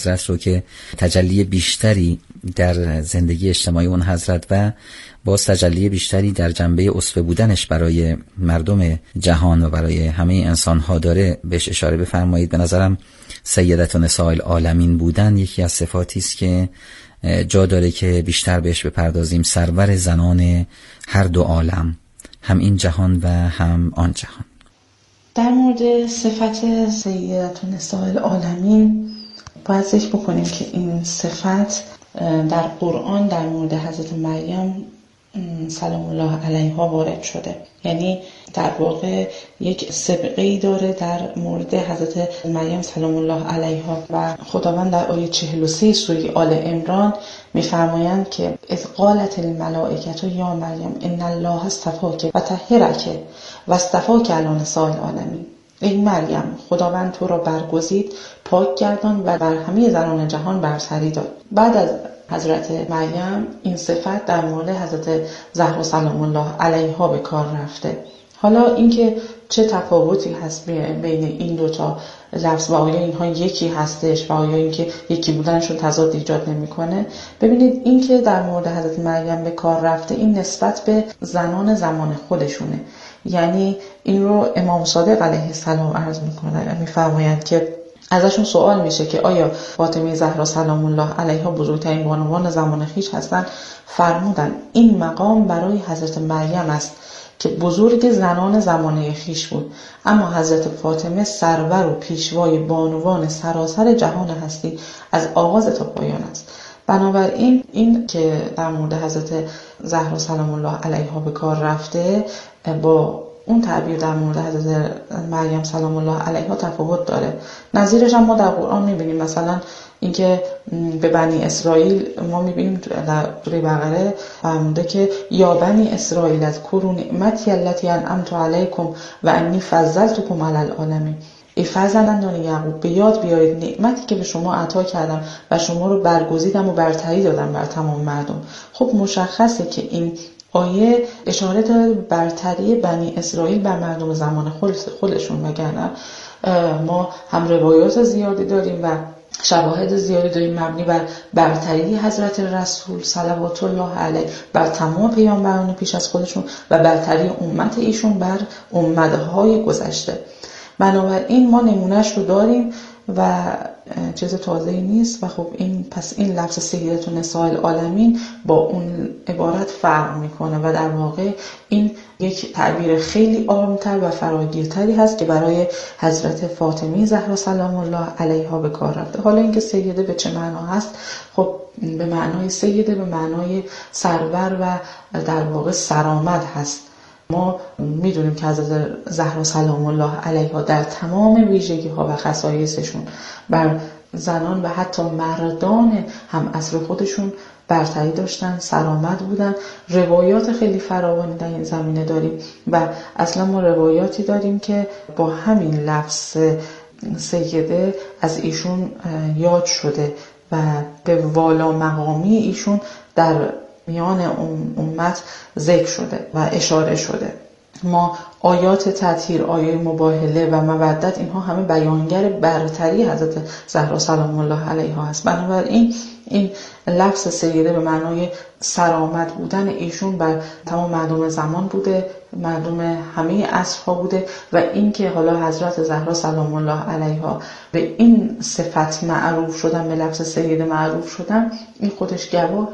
حضرت رو که تجلی بیشتری در زندگی اجتماعی اون حضرت و باز تجلی بیشتری در جنبه اسوه بودنش برای مردم جهان و برای همه انسان‌ها داره بهش اشاره بفرمایید. به نظرم سیدت نساء العالمین بودن یکی از صفاتی است که جا داره که بیشتر بهش بپردازیم. سرور زنان هر دو عالم، هم این جهان و هم آن جهان. در مورد صفت سیدت نساء العالمین باید ذکر بکنیم که این صفت در قرآن در مورد حضرت مریم سلام الله علیها وارد شده، یعنی در واقع یک سابقه‌ای داره در مورد حضرت مریم سلام الله علیها و خداوند در آیه 43 سوره آل عمران می‌فرمایند که اذ قالت الملائکه یا مریم ان الله اصطفاک و طهرک و اصطفاک علی نساء العالمین. ای مریم، خداوند تو را برگزید، پاک گردان و بر همه زنان جهان برتری داد. بعد از حضرت مریم این صفت در مورد حضرت زهرا سلام الله علیها به کار رفته. حالا اینکه چه تفاوتی هست بین این دوتا لفظ و آیا اینها یکی هستش و آیا اینکه یکی بودنشون تضاد ایجاد نمیکنه. ببینید اینکه در مورد حضرت مریم به کار رفته این نسبت به زنان زمان خودشونه، یعنی این رو امام صادق علیه السلام عرض میکنه، میفرمایند که ازشون سوال میشه که آیا فاطمه زهرا سلام الله علیها بزرگترین بانوان زمان خویش هستند؟ فرمودن این مقام برای حضرت مریم است که بزرگ زنان زمانه خویش بود، اما حضرت فاطمه سرور و پیشوای بانوان سراسر جهان هستی از آغاز تا پایان است. بنابراین این که در مورد حضرت زهرا سلام الله علیها به کار رفته با اون تعبیر در مورد حضرت مریم سلام الله علیها تفاوت داره. نظیرش هم ما در قرآن میبینیم، مثلا اینکه به بنی اسرائیل ما میبینیم در سوره بقره فرموده که یا بنی اسرائیل اذکروا نعمتی التی انعمت علیکم و انی فضلتکم علی العالمین. ای فرزندان یعقوب، به یاد بیارید نعمتی که به شما عطا کردم و شما رو برگزیدم و برتری دادم بر تمام مردم. خب مشخصه که این آیه اشاره داره برتری بنی اسرائیل بر مردم زمان خودشون، وگرنه ما هم روایات زیادی داریم و شواهد زیادی داریم مبنی بر برتری حضرت رسول صلوات الله علیه بر تمام پیامبران پیش از خودشون و برتری امت ایشون بر امتهای گذشته. بنابراین ما نمونهش رو داریم و چیز تازه‌ای نیست و خب این لفظ سیدت نساء العالمین با اون عبارت فرق میکنه و در واقع این یک تعبیر خیلی عام‌تر و فراگیرتری هست که برای حضرت فاطمه زهرا سلام الله علیها به کار رفته. حالا اینکه سیده به چه معنا هست؟ خب به معنای سیده به معنای سرور و در واقع سرآمد هست. ما میدونیم که حضرت زهرا سلام الله علیها در تمام ویژگی ها و خصایصشون بر زنان و حتی مردان هم عصر خودشون برتری داشتن، سرآمد بودن. روایات خیلی فراوانی در این زمینه داریم و اصلا ما روایاتی داریم که با همین لفظ سیده از ایشون یاد شده و به والا مقامی ایشون در میان امت ذکر شده و اشاره شده. ما آیات تطهیر، آیات مباهله و مودت، اینها همه بیانگر برتری حضرت زهرا سلام الله علیها هست. بنابراین این لفظ سیده به معنای سرآمد بودن ایشون بر تمام مردم زمان بوده، مردم همه عصرها بوده و این که حالا حضرت زهرا سلام الله علیها به این صفت معروف شدن، به لفظ سیده معروف شدن، این خودش گواه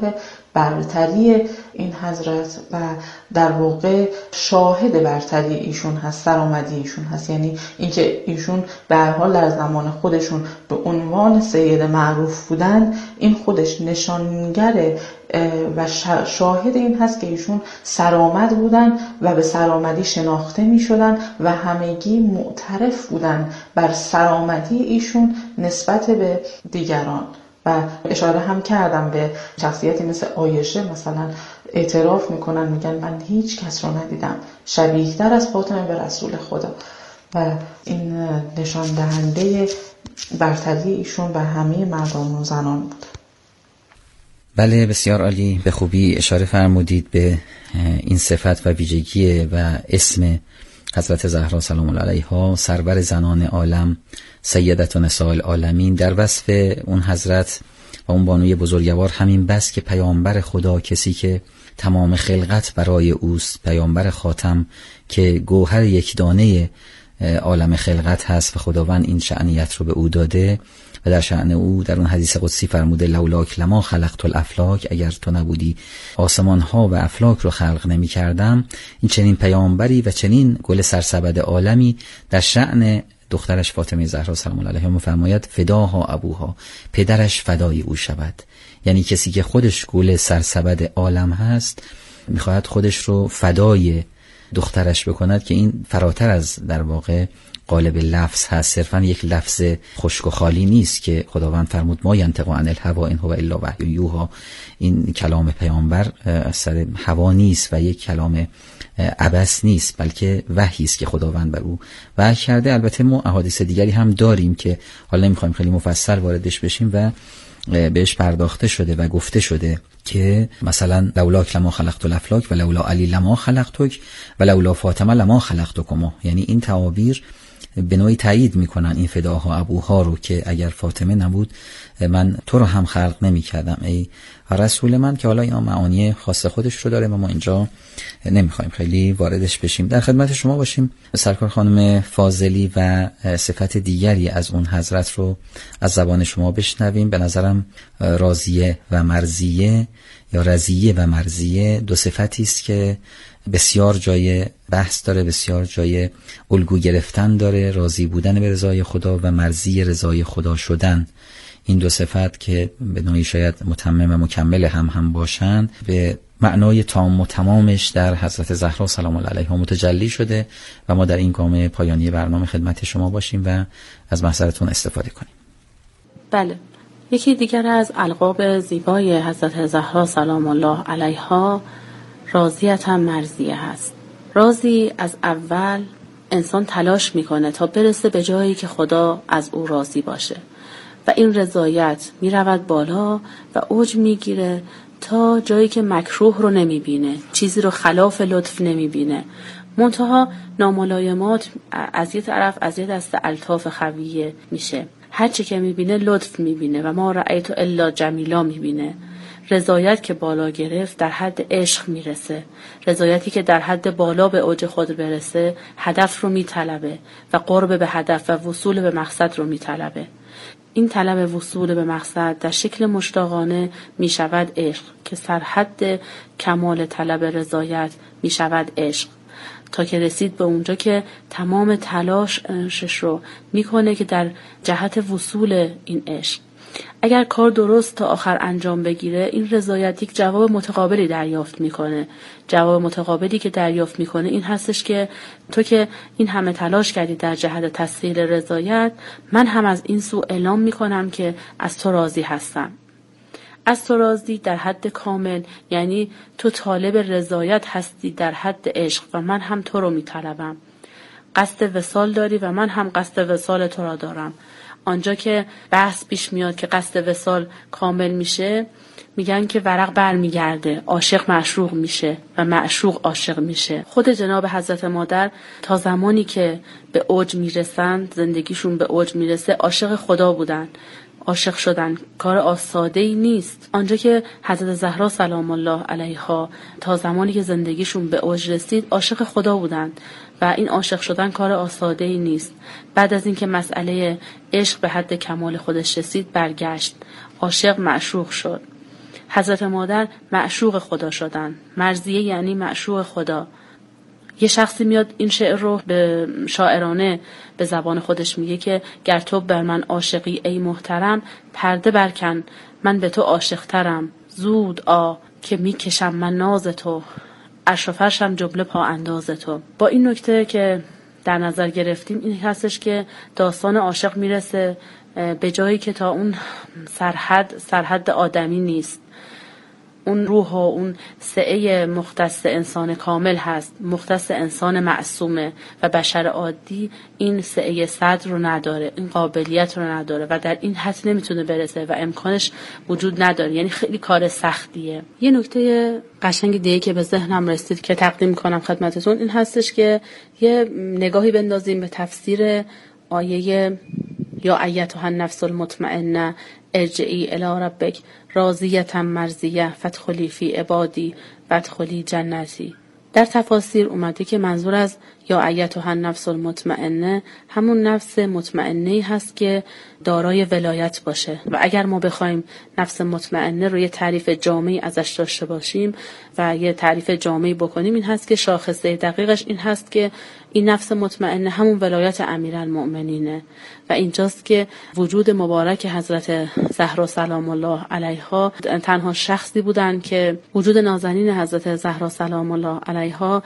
برتری این حضرت و در واقع شاهد برتری ایشون هست، سرآمدی ایشون هست. یعنی اینکه ایشون به هر حال در زمان خودشون به عنوان سید معروف بودن، این خودش نشانگر و شاهد این هست که ایشون سرآمد بودن و به سرآمدی شناخته می شدن و همگی معترف بودن بر سرآمدی ایشون نسبت به دیگران. و اشاره هم کردم به شخصیتی مثل عایشه، مثلا اعتراف میکنن، میگن من هیچ کس رو ندیدم شبیه تر از فاطمه به رسول خدا و این نشان دهنده برتری ایشون بر همه مردان و زنان بود. بله، بسیار عالی، به خوبی اشاره فرمودید به این صفت و ویژگی و اسم حضرت زهرا سلام الله علیها، سرور زنان عالم، سیدت نساء العالمین، در وصف اون حضرت و اون بانوی بزرگوار همین بس که پیامبر خدا، کسی که تمام خلقت برای اوست، پیامبر خاتم که گوهر یک دانه عالم خلقت هست و خداوند این شأنیت رو به او داده و در شأن او در اون حدیث قدسی فرموده لولاک لما خلقت الافلاک، اگر تو نبودی آسمان ها و افلاک رو خلق نمی کردم. این چنین پیامبری و چنین گل سرسبد عالمی در شأن دخترش فاطمه زهرا سلام الله علیها می‌فرماید فداها ابوها، پدرش فدای او شود. یعنی کسی که خودش گل سرسبد عالم هست میخواهد خودش رو فدای دخترش بکند که این فراتر از در واقع قالب لفظ هست، صرفا یک لفظ خشک و خالی نیست که خداوند فرمود ما ینطق عن الهوی ان هو الا وحی یوحی. این کلام پیامبر اثر هوا نیست و یک کلام عبث نیست، بلکه وحی است که خداوند بر او وحی کرده. البته ما احادیث دیگری هم داریم که حالا نمیخوایم خیلی مفصل واردش بشیم و بهش پرداخته شده و گفته شده که مثلا لولاک لما خلقت الافلاک و لولا علی لما خلقتک و لولا فاطمه لما خلقتکما. یعنی این تعابیر به نوعی تایید میکنن این فداها ابوها رو که اگر فاطمه نبود من تو رو هم خلق نمی کردم ای رسول من، که حالا اینا معانی خاص خودش رو داره و ما اینجا نمیخوایم خیلی واردش بشیم. در خدمت شما باشیم. سرکار خانم فاضلی و صفت دیگری از اون حضرت رو از زبان شما بشنویم. به نظرم راضیه و مرضیه یا رضیه و مرضیه دو صفتی است که بسیار جای بحث داره، بسیار جای الگو گرفتن داره. راضی بودن به رضای خدا و مرضی رضای خدا شدن، این دو صفت که به نوعی شاید متمم و مکمل هم باشند، به معنای تام و تمامش در حضرت زهرا سلام الله علیها متجلی شده و ما در این گام پایانی برنامه خدمت شما باشیم و از محضرتون استفاده کنیم. بله، یکی دیگر از القاب زیبای حضرت زهرا سلام الله علیها راضیت هم مرضیه هست. راضی از اول انسان تلاش میکنه تا برسه به جایی که خدا از او راضی باشه و این رضایت میرود بالا و اوج میگیره تا جایی که مکروه رو نمیبینه، چیزی رو خلاف لطف نمیبینه. منتها ناملایمات از یه طرف از یه دست الطاف خویه میشه، هرچی که میبینه لطف میبینه و ما رأیت الا جمیلا میبینه. رضایت که بالا گرفت در حد عشق میرسه. رضایتی که در حد بالا به اوج خود برسه هدف رو میطلبه و قرب به هدف و وصول به مقصد رو میطلبه. این طلب وصول به مقصد در شکل مشتاقانه میشود عشق که سرحد کمال طلب رضایت میشود عشق، تا که رسید به اونجا که تمام تلاشش رو میکنه که در جهت وصول این عشق. اگر کار درست تا آخر انجام بگیره این رضایت یک جواب متقابلی دریافت میکنه. جواب متقابلی که دریافت میکنه این هستش که تو که این همه تلاش کردی در جهت تسهیل رضایت، من هم از این سو اعلام میکنم که از تو راضی هستم. از تو راضی در حد کامل، یعنی تو طالب رضایت هستی در حد عشق و من هم تو رو میطلبم. قصد وصال داری و من هم قصد وصال تو را دارم. آنجا که بحث پیش میاد که قصد وصال کامل میشه، میگن که ورق برمیگرده، عاشق معشوق میشه و معشوق عاشق میشه. خود جناب حضرت مادر تا زمانی که به اوج میرسن، زندگیشون به اوج میرسه، عاشق خدا بودن. عاشق شدن کار آساده‌ای نیست. آنجا که حضرت زهرا سلام الله علیها تا زمانی که زندگیشون به اوج رسید عاشق خدا بودن و این عاشق شدن کار آساده‌ای نیست. بعد از اینکه مسئله عشق به حد کمال خودش رسید برگشت، عاشق معشوق شد. حضرت مادر معشوق خدا شدن. مرضیه یعنی معشوق خدا. یه شخصی میاد این شعر رو به شاعرانه به زبان خودش میگه که گر تو بر من عاشقی ای محترم، پرده برکن من به تو عاشق ترم. زود که میکشم من ناز تو، عرش و فرشم جمله پا انداز تو. با این نکته که در نظر گرفتیم این هستش که داستان عاشق میرسه به جایی که تا اون سرحد آدمی نیست. اون روح و اون سعه مختص انسان کامل هست، مختص انسان معصومه و بشر عادی این سعه صدر رو نداره، این قابلیت رو نداره و در این حد نمیتونه برسه و امکانش وجود نداره. یعنی خیلی کار سختیه. یه نکته قشنگ دیگه که به ذهنم رسید که تقدیم کنم خدمتتون این هستش که یه نگاهی بندازیم به تفسیر آیه یا ایتها النفس المطمئنه ارجعی الی ربک راضیة مرضیه فادخلی فی عبادی وادخلی جنتی. در تفاسیر اومده که منظور از یا ایتها النفس المطمئنه همون نفس مطمئنه‌ای هست که دارای ولایت باشه و اگر ما بخوایم نفس مطمئنه رو یه تعریف جامعی ازش داشته باشیم و یه تعریف جامعی بکنیم این هست که شاخصه دقیقش این هست که این نفس مطمئنه همون ولایت امیرالمؤمنینه و اینجاست که وجود مبارک حضرت زهرا سلام الله علیها تنها شخصی بودن که وجود نازنین حضرت زهرا سلام الله علیها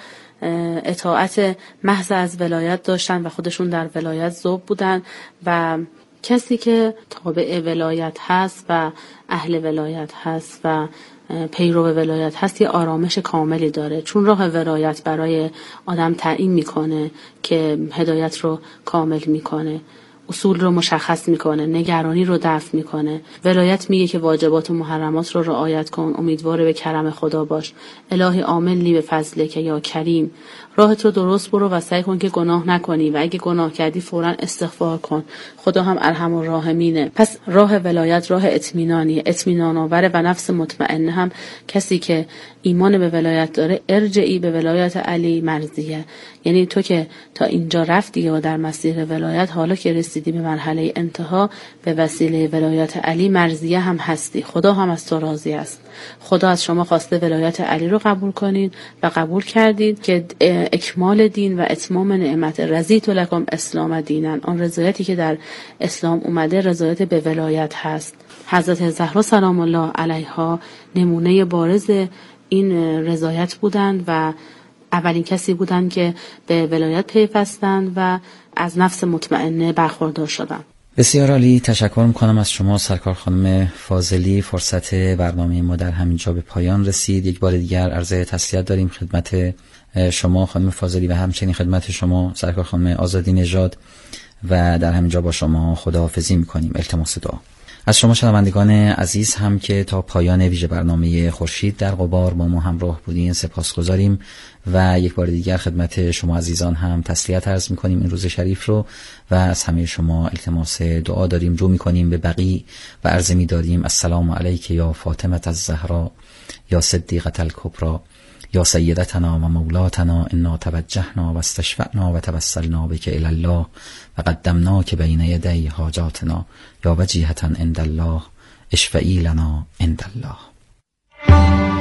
اطاعت محض از ولایت داشتن و خودشون در ولایت ذوب بودن و کسی که تابع ولایت هست و اهل ولایت هست و پیرو ولایت هست یه آرامش کاملی داره، چون راه ولایت برای آدم تعیین میکنه که هدایت رو کامل میکنه، اصول رو مشخص میکنه، نگرانی رو دفع میکنه. ولایت میگه که واجبات و محرمات رو رعایت کن، امیدوار به کرم خدا باش، الهی عامل لی به فضله که یا کریم، راهت رو درست برو و سعی کن که گناه نکنی و اگه گناه کردی فوراً استغفار کن، خدا هم ارحم الراحمینه. پس راه ولایت راه اطمینانیه، اطمینان آوره و نفس مطمئنه هم کسی که ایمان به ولایت داره ارجعی به ولایت علی مرضیه. یعنی تو که تا اینجا رفتی و در مسیر ولایت، حالا که رسیدی به مرحله انتها به وسیله ولایت علی مرضیه هم هستی، خدا هم از تو راضی است. خدا از شما خواسته ولایت علی رو قبول کنین و قبول کردید که اکمال دین و اتمام نعمت. رضیت لکم اسلام دینن، آن رضایتی که در اسلام اومده رضایت به ولایت هست. حضرت زهرا سلام الله علیها نمونه بارز این رضایت بودند و اولین کسی بودند که به ولایت پیوستند و از نفس مطمئنه برخوردار شدند. بسیار عالی، تشکر میکنم از شما سرکار خانم فاضلی. فرصت برنامه ما در همینجا به پایان رسید. یک بار دیگر عرض تسلیت داریم خدمت شما خانم فاضلی و همچنین خدمت شما سرکار خانم آزادی نژاد و در همینجا با شما خداحافظی میکنیم. التماس دعا از شما شنوندگان عزیز هم که تا پایان ویژه برنامه خورشید در غبار با ما همراه بودین سپاسگزاریم و یک بار دیگر خدمت شما عزیزان هم تسلیت عرض میکنیم این روز شریف رو و از همه شما التماس دعا داریم. رو میکنیم به بقی و عرض می‌داریم السلام علیک یا فاطمه الزهرا یا صدیقه الکبری یا سیدتنا و مولاتنا انا توجهنا و استشفعنا و توسلنا بک الی الله و قدمناک بین یدی حاجاتنا یا وجیهة عند الله اشفعی لنا عند الله.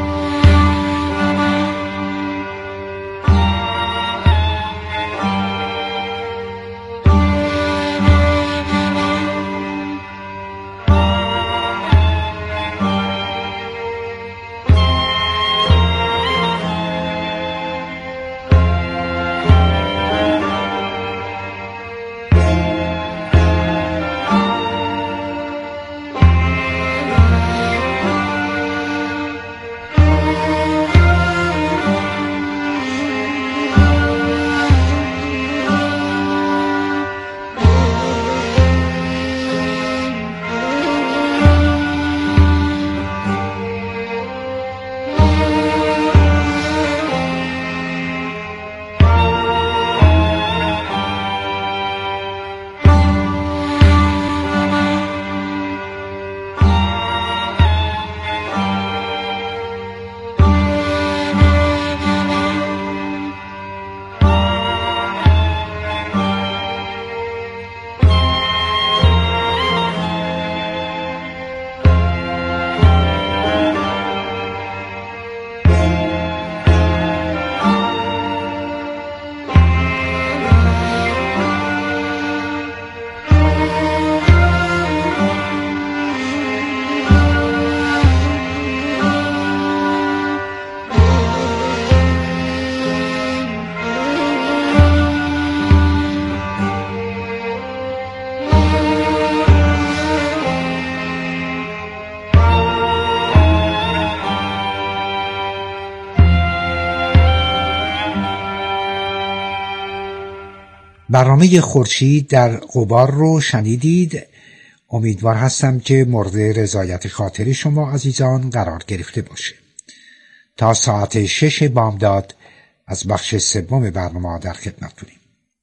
برنامه خورشید در غبار رو شنیدید. امیدوار هستم که مورد رضایت خاطر شما عزیزان قرار گرفته باشه. تا ساعت 6 بامداد از بخش سوم برنامه در خدمتتونیم.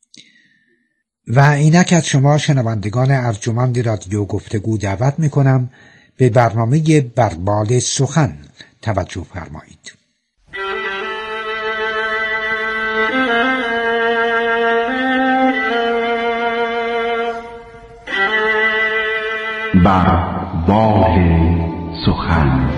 و اینک از شما شنوندگان ارجمند رادیو گفتگو دعوت میکنم به برنامه بربال سخن توجه فرمایید. بربال سخن.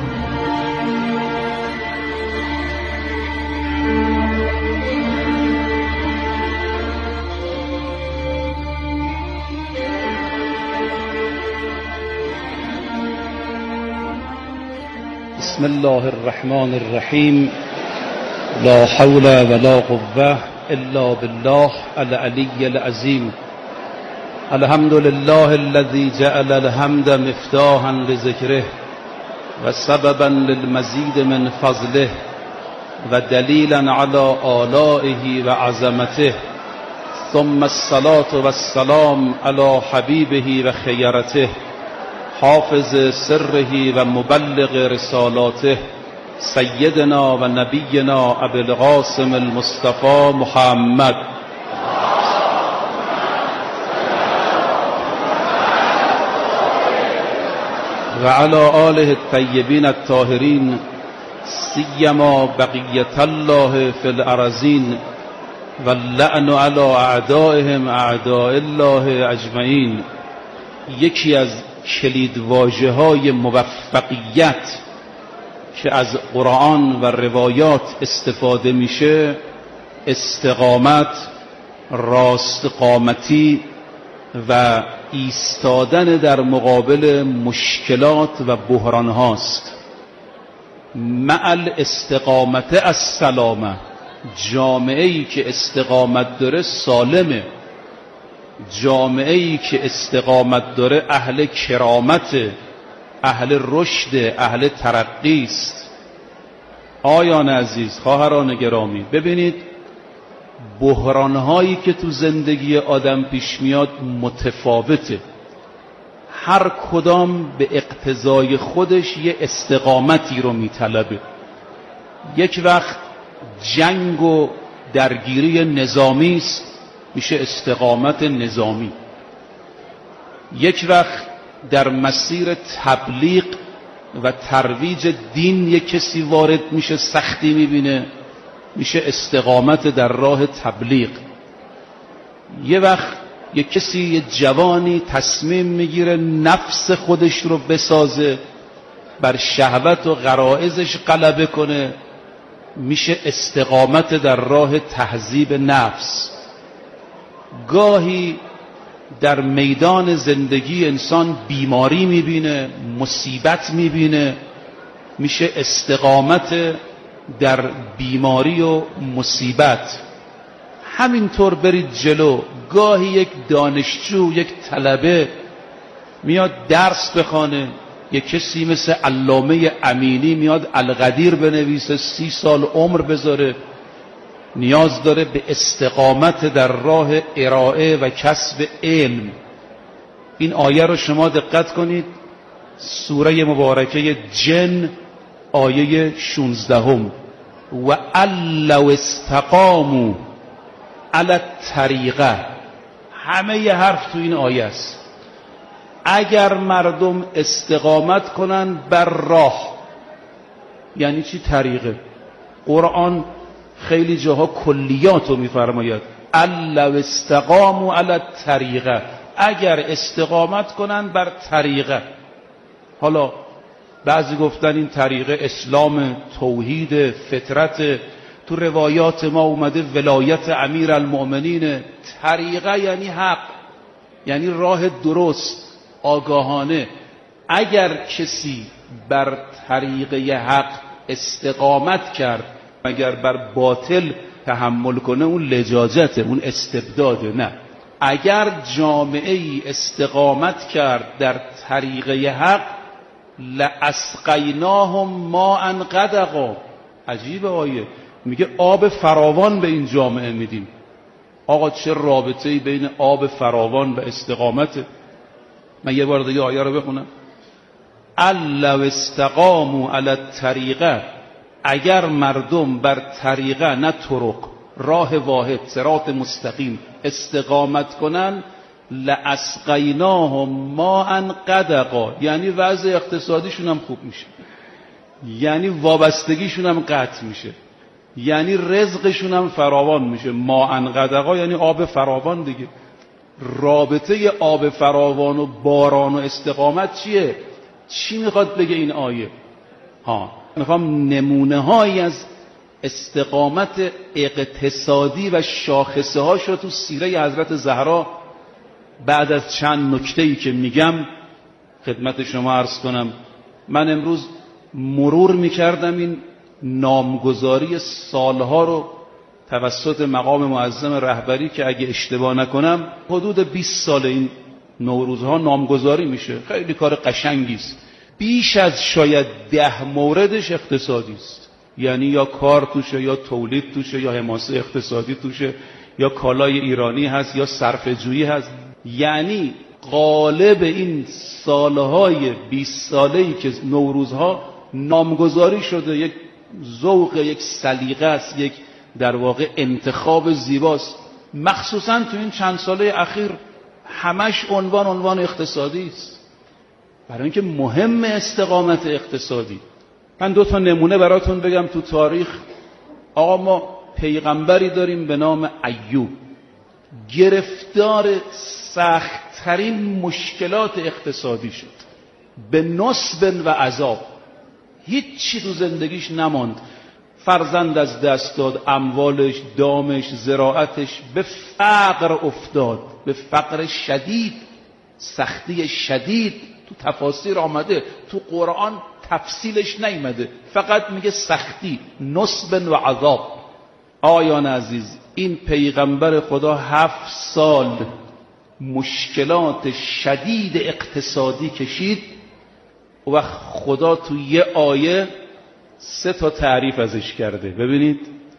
بسم الله الرحمن الرحیم. لا حول ولا قوة الا بالله العلی العظیم. الحمد لله الذي جعل الحمد مفتاحا لذكره وسببا للمزيد من فضله ودليلا على آلائه وعظمته، ثم الصلاة والسلام على حبيبه وخيرته حافظ سره ومبلغ رسالاته سيدنا ونبينا أبي القاسم المصطفى محمد وعلى آله الطيبين الطاهرين سيما بقية الله في الأرضين واللعن على أعدائهم أعداء الله أجمعين. یکی از کلیدواژه‌های موفقیت که از قرآن و روایات استفاده میشه استقامت، راستقامتی و ایستادن در مقابل مشکلات و بحران هاست. مع الاستقامت السلامه. جامعه‌ای که استقامت داره سالمه. جامعه‌ای که استقامت داره اهل کرامت، اهل رشد، اهل ترقی است. آیان عزیز، خواهران گرامی، ببینید بحران‌هایی که تو زندگی آدم پیش میاد متفاوته. هر کدام به اقتضای خودش یه استقامتی رو میطلبه. یک وقت جنگ و درگیری نظامی است، میشه استقامت نظامی. یک وقت در مسیر تبلیغ و ترویج دین یک کسی وارد میشه، سختی میبینه، میشه استقامت در راه تبلیغ. یه وقت یک کسی، یه جوانی تصمیم میگیره نفس خودش رو بسازه، بر شهوت و غرائزش غلبه کنه، میشه استقامت در راه تهذیب نفس. گاهی در میدان زندگی انسان بیماری میبینه، مصیبت میبینه، میشه استقامت در بیماری و مصیبت. همینطور برید جلو. گاهی یک دانشجو، یک طلبه میاد درس بخونه، یک کسی مثل علامه امینی میاد القدیر بنویسه، 30 سال عمر بذاره، نیاز داره به استقامت در راه ارائه و کسب علم. این آیه رو شما دقت کنید، سوره مبارکه جن آیه 16 و لو استقاموا علی الطریقه. همه ی حرف تو این آیه است. اگر مردم استقامت کنن بر راه. یعنی چی طریقه؟ قرآن خیلی جاها کلیات رو میفرماید. لو استقاموا علی الطریقه، اگر استقامت کنن بر طریقه. حالا بعضی گفتن این طریقه اسلام، توحید، فطرت. تو روایات ما اومده ولایت امیر المؤمنین. طریقه یعنی حق، یعنی راه درست، آگاهانه. اگر کسی بر طریقه حق استقامت کرد، اگر بر باطل تحمل کنه، اون لجاجته، اون استبداده. نه، اگر جامعه ای استقامت کرد در طریقه حق، لاسقیناهم ماء غدقا. عجیبه آیه، میگه آب فراوان به این جامعه میدیم. آقا چه رابطه‌ای بین آب فراوان و استقامته؟ من یه بار دیگه آیه رو بخونم. لو استقاموا علی الطریقه، اگر مردم بر طریقه، نه طرق، راه واحد، صراط مستقیم استقامت کنن، لاسقیناهم ماء غدقا، یعنی وضع اقتصادیشون هم خوب میشه، یعنی وابستگیشون هم قطع میشه، یعنی رزقشون هم فراوان میشه. ماء غدقا یعنی آب فراوان دیگه. رابطه آب فراوان و باران و استقامت چیه؟ چی میخواد بگه این آیه؟ میخوام نمونه هایی از استقامت اقتصادی و شاخصه هاش رو تو سیره حضرت زهرا بعد از چند نکته‌ای که میگم خدمت شما عرض کنم. من امروز مرور میکردم این نامگذاری سالها رو توسط مقام معظم رهبری که اگه اشتباه نکنم حدود 20 سال این نوروزها نامگذاری میشه. خیلی کار قشنگی است. بیش از شاید 10 موردش اقتصادی است، یعنی یا کار توشه، یا تولید توشه، یا حماسه اقتصادی توشه، یا کالای ایرانی هست، یا صرفه‌جویی هست. یعنی غالب این سالهای 20 ساله‌ای که نوروزها نامگذاری شده یک ذوق، یک سلیقه است، یک در واقع انتخاب زیباست. مخصوصا تو این چند ساله اخیر همش عنوان اقتصادی است، برای اینکه مهم استقامت اقتصادی. من 2 تا نمونه براتون بگم تو تاریخ. آقا ما پیغمبری داریم به نام ایوب، گرفتار سخت‌ترین مشکلات اقتصادی شد، به نصب و عذاب، هیچی تو زندگیش نماند، فرزند از دست داد، اموالش، دامش، زراعتش، به فقر افتاد، به فقر شدید، سختی شدید. تو تفاسیر آمده، تو قرآن تفصیلش نیامده، فقط میگه سختی، نصب و عذاب. آیان عزیز، این پیغمبر خدا 7 سال مشکلات شدید اقتصادی کشید و خدا تو یه آیه 3 تا تعریف ازش کرده. ببینید،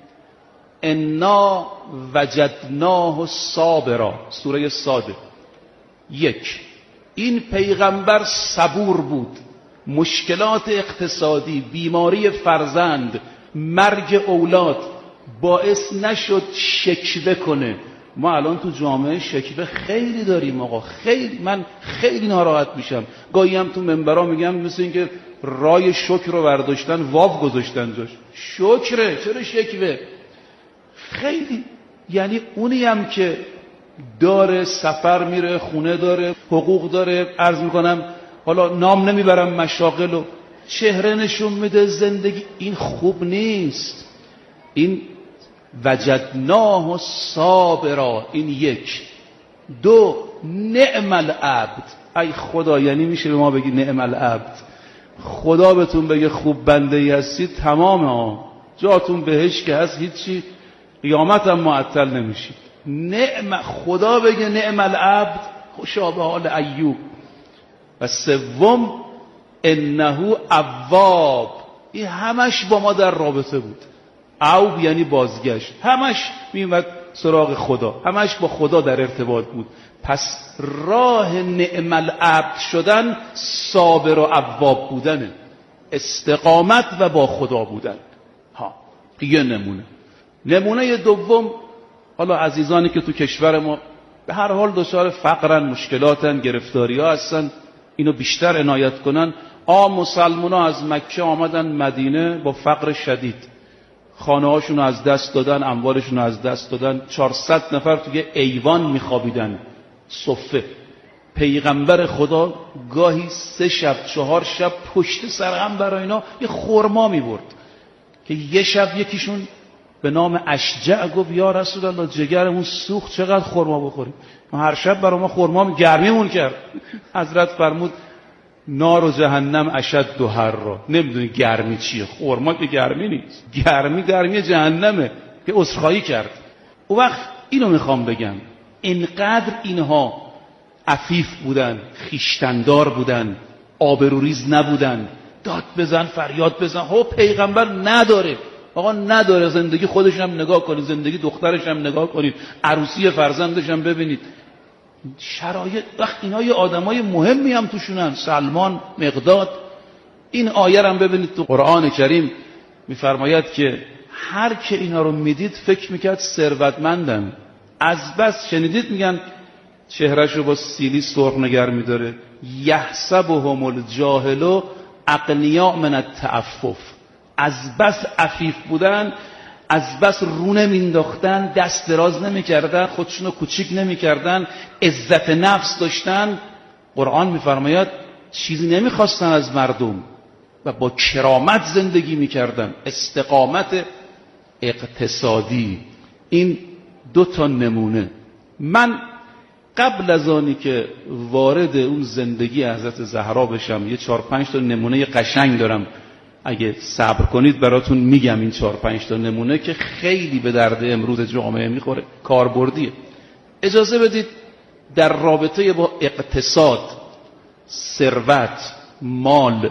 انا وجدناه صابرا، سوره صاده. 1. این پیغمبر صبور بود. مشکلات اقتصادی، بیماری فرزند، مرگ اولاد باعث نشد شکوه کنه. ما الان تو جامعه شکوه خیلی داریم آقا، خیلی. من خیلی ناراحت میشم گاهی هم تو منبرا میگم مثل اینکه رای شکر رو برداشتن واو گذاشتن جاش. شکره، چرا شکوه؟ خیلی. یعنی اونی هم که داره، سفر میره، خونه داره، حقوق داره، عرض میکنم حالا نام نمیبرم مشاغل و چهره نشون میده زندگی، این خوب نیست. این وجدناه صابرا، این 1. 2. نعم العبد. ای خدا، یعنی میشه به ما بگی نعم العبد؟ خدا بهتون بگه خوب بنده ای هستید، تمام جاتون بهش که هست، هیچی، قیامت هم معطل نمیشید. نعم، خدا بگه نعم العبد، خوشا به حال ایوب. و 3. انه اواب. این همش با ما در رابطه بود. اوب یعنی بازگشت، همش میومد سراغ خدا، همش با خدا در ارتباط بود. پس راه نعم العبد شدن صابر و اواب بودنه، استقامت و با خدا بودن. یه نمونه 2. حالا عزیزانی که تو کشور ما به هر حال دچار فقرن، مشکلاتن، گرفتاری ها هستن، اینو بیشتر عنایت کنن. مسلمان ها از مکه آمدن مدینه با فقر شدید، خانه هاشون از دست دادن، اموالشون از دست دادن. 400 نفر توی ایوان میخوابیدن، صفه. پیغمبر خدا گاهی 3 شب 4 شب پشت سر هم برای اینا یه خرما میبرد که یه شب یکیشون به نام اشجع گفت یا رسول الله جگرمون سوخت، چقدر خرما بخوریم؟ هر شب برای ما خرما گرمیمون کرد. حضرت فرمود نار و جهنم اشد و حرا. نمیدونی گرمی چیه؟ خرما که گرمی نیست، گرمی جهنمه که عذرخواهی کرد. اون وقت اینو میخوام بگم، اینقدر اینها عفیف بودن، خیشتندار بودن، آبروریز نبودن، داد بزن فریاد بزن. پیغمبر نداره، آقا نداره. زندگی خودش هم نگاه کنید، زندگی دخترش هم نگاه کنید، عروسی فرزندش هم ببینید. شرایط وقت اینا یه آدمای مهمی هم توشونن، سلمان، مقداد. این آیه هم ببینید تو قرآن کریم میفرماید که هر که اینا رو میدید فکر میکرد ثروتمندن. از بس شنیدید میگن چهرهش رو با سیلی سرخ نگر میداره. یحسبهم الجاهل اغنیاء من التعفف. از بس عفیف بودن، از بس رونه مینداختن، دست دراز نمیکردن، خودشونو کوچیک نمیکردن، عزت نفس داشتن. قرآن میفرماید چیزی نمیخواستن از مردم و با کرامت زندگی میکردن. استقامت اقتصادی. این 2 نمونه. من قبل از آنی که وارد اون زندگی حضرت زهرا بشم یه 4-5 نمونه قشنگ دارم، اگه صبر کنید براتون میگم. این 4-5 نمونه که خیلی به درد امروز جامعه میخوره، کاربردیه. اجازه بدید در رابطه با اقتصاد، ثروت، مال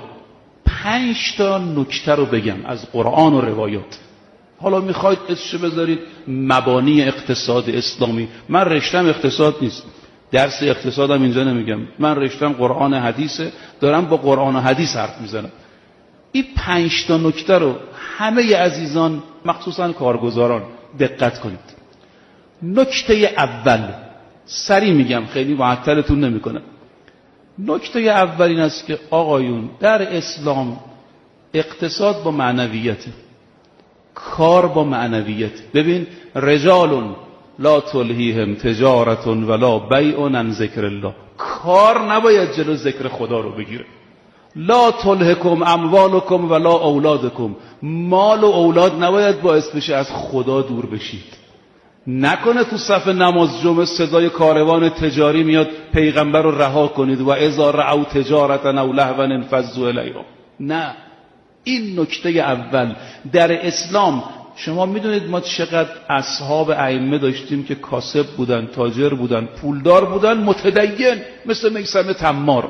5 نکته رو بگم از قرآن و روایات. حالا میخواید اسمش بذارید مبانی اقتصاد اسلامی. من رشتم اقتصاد نیست، درس اقتصادم اینجا نمیگم. من رشتم قرآن حدیثه، دارم با قرآن و حدیث حرف میزنم. این 5 نکته رو همه عزیزان مخصوصا کارگزاران دقت کنید. نکته اول سریع میگم، خیلی معطلتون نمیکنم. نکته اول این است که آقایون در اسلام اقتصاد با معنویته، کار با معنویت. ببین رجال لا تلهیهم تجارت ولا بیع عن ذکر الله. کار نباید جلو ذکر خدا رو بگیره. لا تلهکم اموالکم ولا اولادکم. مال و اولاد نباید باعث بشه از خدا دور بشید. نکنه تو صف نماز جمعه صدای کاروان تجاری میاد پیغمبر رو رها کنید و اذا رأوا تجارة او لهوا انفضوا الیها. نه، این نکته اول. در اسلام شما میدونید ما چقدر اصحاب ائمه داشتیم که کاسب بودن، تاجر بودن، پولدار بودن، متدین، مثل میثم تمار.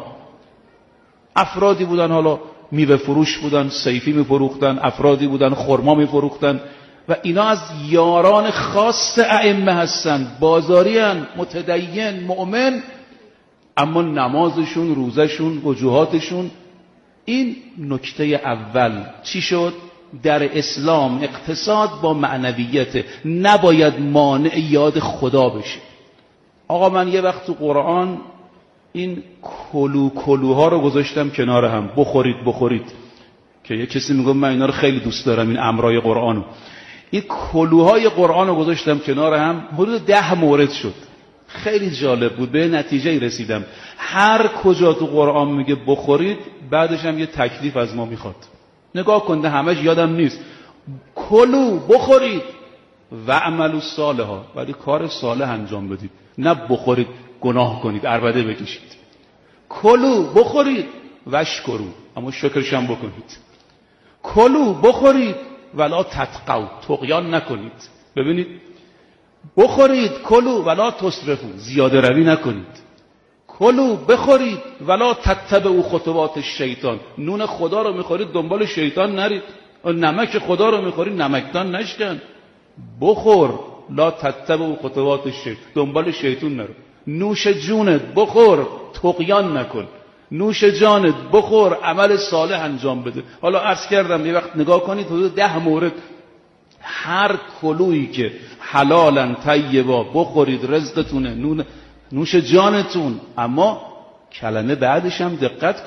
افرادی بودن حالا میوه فروش بودن، صیفی میفروختن، افرادی بودن خرما میفروختن و اینا از یاران خاص ائمه هستن. بازاریان، متدین، مؤمن، اما نمازشون، روزشون، وجوهاتشون. این نکته اول. چی شد؟ در اسلام اقتصاد با معنویت، نباید مانع یاد خدا بشه. آقا من یه وقت تو قرآن این کلوها رو گذاشتم کنار هم. بخورید که یه کسی میگه من اینا رو خیلی دوست دارم، این امرای قرآنو. این کلوهای قرآن رو گذاشتم کنار هم، حدود 10 مورد شد. خیلی جالب بود، به نتیجه رسیدم هر کجا تو قرآن میگه بخورید بعدش هم یه تکلیف از ما میخواد. نگاه کنده همش یادم نیست. کلو، بخورید و عملو صالحا، ولی کار صالح انجام بدید، نه بخورید گناه کنید، عربده بکشید. کلو، بخورید واشکرو، اما شکرش هم بکنید. کلو، بخورید ولا تتقوا، طغیان نکنید. ببینید، بخورید کلو ولا تسرفو، زیاده روی نکنید. کلو، بخورید ولا تتبعوا خطوات الشیطان، نون خدا رو میخورید دنبال شیطان نرید. نمک خدا رو میخورید نمکدان نشکن. بخور، لا تتبعوا خطوات الشیطان، دنبال شیطان نرو. نوش جونت بخور، طغیان نکن. نوش جانت بخور، عمل صالح انجام بده. حالا عرض کردم یه وقت نگاه کنید حدود 10 مورد. هر کلویی که حلالا طیبا، بخورید رزقتونه، نوش جانتون. اما کلمه بعدش هم دقت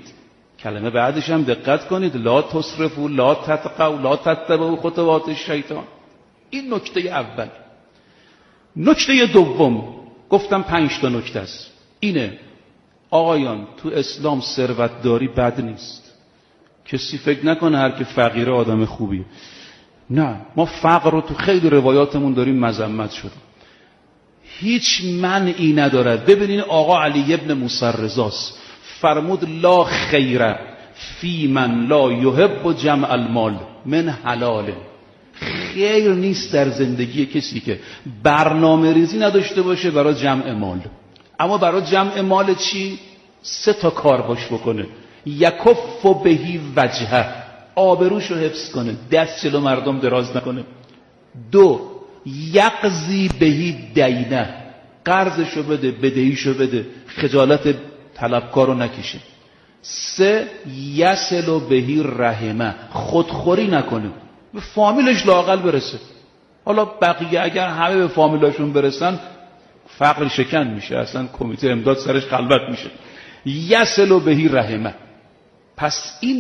کنید. لا تسرفوا، لا تتقوا، لا تتبعوا خطوات الشیطان. این نکته اول. نکته دوم، گفتم 5 نکته است. اینه آقایان، تو اسلام ثروتداری بد نیست. کسی فکر نکنه هر که فقیره آدم خوبیه. نه، ما فقر رو تو خیلی روایاتمون داریم مذمت شده. هیچ منعی ندارد. ببینین آقا علی ابن موسی رضاست، فرمود لا خیر فی من لا یحب جمع المال من حلال. خیر نیست در زندگی کسی که برنامه ریزی نداشته باشه برای جمع مال. اما برای جمع مال چی؟ 3 کار باش بکنه. یکف بهی وجهه، آبروشو حفظ کنه، دست جلو مردم دراز نکنه. 2 یقضی بهی دینه، قرضشو بده، بدهیشو بده، خجالت طلبکارو نکشه. 3 یصل بهی رحمه، خودخوری نکنه، به فامیلش لااقل برسه. حالا بقیه اگر همه به فامیلاشون برسن فقر شکن میشه، اصلا کمیته امداد سرش خلوت میشه. یصل بهی رحمه. پس این